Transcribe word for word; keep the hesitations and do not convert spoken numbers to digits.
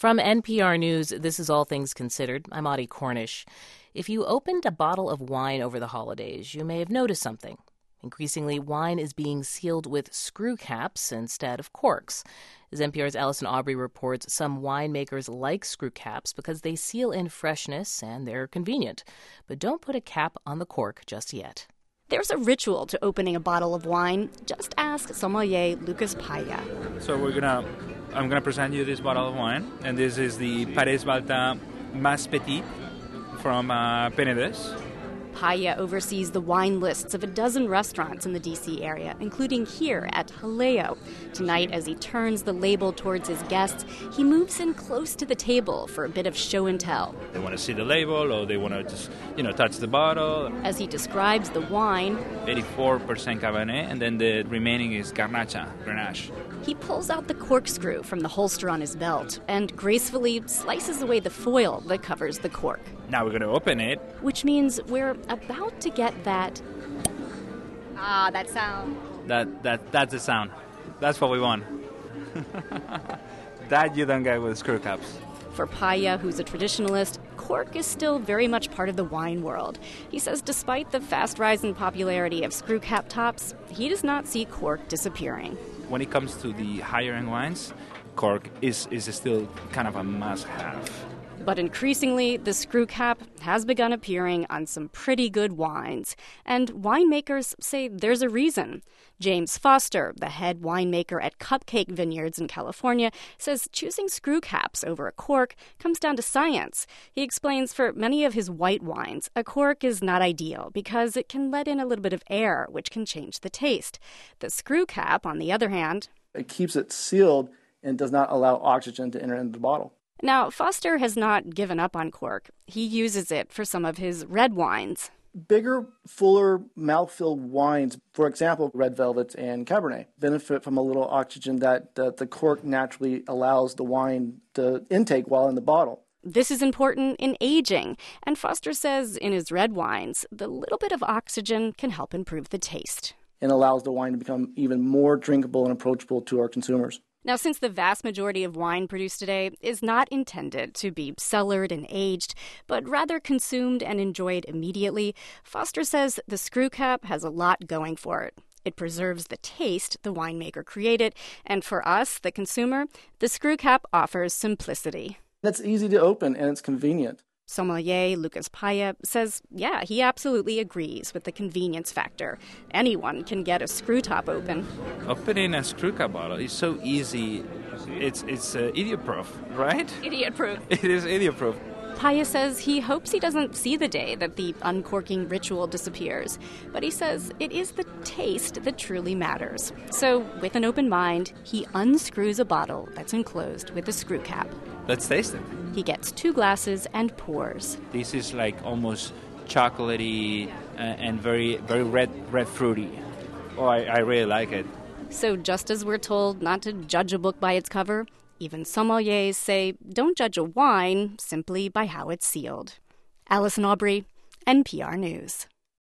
From N P R News, this is All Things Considered. I'm Audie Cornish. If you opened a bottle of wine over the holidays, you may have noticed something. Increasingly, wine is being sealed with screw caps instead of corks. As N P R's Allison Aubrey reports, some winemakers like screw caps because they seal in freshness and they're convenient. But don't put a cap on the cork just yet. There's a ritual to opening a bottle of wine. Just ask sommelier Lucas Paya. So we're gonna, I'm gonna present you this bottle of wine, and this is the Pérez Balta Mas Petit from uh, Penedès. Paya oversees the wine lists of a dozen restaurants in the D C area, including here at Jaleo. Tonight, as he turns the label towards his guests, he moves in close to the table for a bit of show and tell. They want to see the label, or they want to just, you know, touch the bottle. As he describes the wine, eighty-four percent Cabernet, and then the remaining is Garnacha, Grenache. He pulls out the corkscrew from the holster on his belt and gracefully slices away the foil that covers the cork. Now we're going to open it. Which means we're about to get that... Ah, that sound. That that That's the sound. That's what we want. That you don't get with screw caps. For Paya, who's a traditionalist, cork is still very much part of the wine world. He says despite the fast rise in popularity of screw cap tops, he does not see cork disappearing. When it comes to the higher-end wines, cork is, is still kind of a must-have. But increasingly, the screw cap has begun appearing on some pretty good wines. And winemakers say there's a reason. James Foster, the head winemaker at Cupcake Vineyards in California, says choosing screw caps over a cork comes down to science. He explains for many of his white wines, a cork is not ideal because it can let in a little bit of air, which can change the taste. The screw cap, on the other hand... It keeps it sealed and does not allow oxygen to enter into the bottle. Now, Foster has not given up on cork. He uses it for some of his red wines. Bigger, fuller, mouthfeel wines, for example, red velvets and Cabernet, benefit from a little oxygen that, that the cork naturally allows the wine to intake while in the bottle. This is important in aging, and Foster says in his red wines, the little bit of oxygen can help improve the taste. And allows the wine to become even more drinkable and approachable to our consumers. Now, since the vast majority of wine produced today is not intended to be cellared and aged, but rather consumed and enjoyed immediately, Foster says the screw cap has a lot going for it. It preserves the taste the winemaker created, and for us, the consumer, the screw cap offers simplicity. It's easy to open and it's convenient. Sommelier Lucas Paya says, yeah, he absolutely agrees with the convenience factor. Anyone can get a screw top open. Opening a screw cap bottle is so easy. It's it's uh, idiot-proof, right? Idiot-proof. It is idiot-proof. Paya says he hopes he doesn't see the day that the uncorking ritual disappears. But he says it is the taste that truly matters. So, with an open mind, he unscrews a bottle that's enclosed with a screw cap. Let's taste it. He gets two glasses and pours. This is like almost chocolatey uh, and very very red red fruity. Oh, I, I really like it. So just as we're told not to judge a book by its cover, even sommeliers say don't judge a wine simply by how it's sealed. Allison Aubrey, N P R News.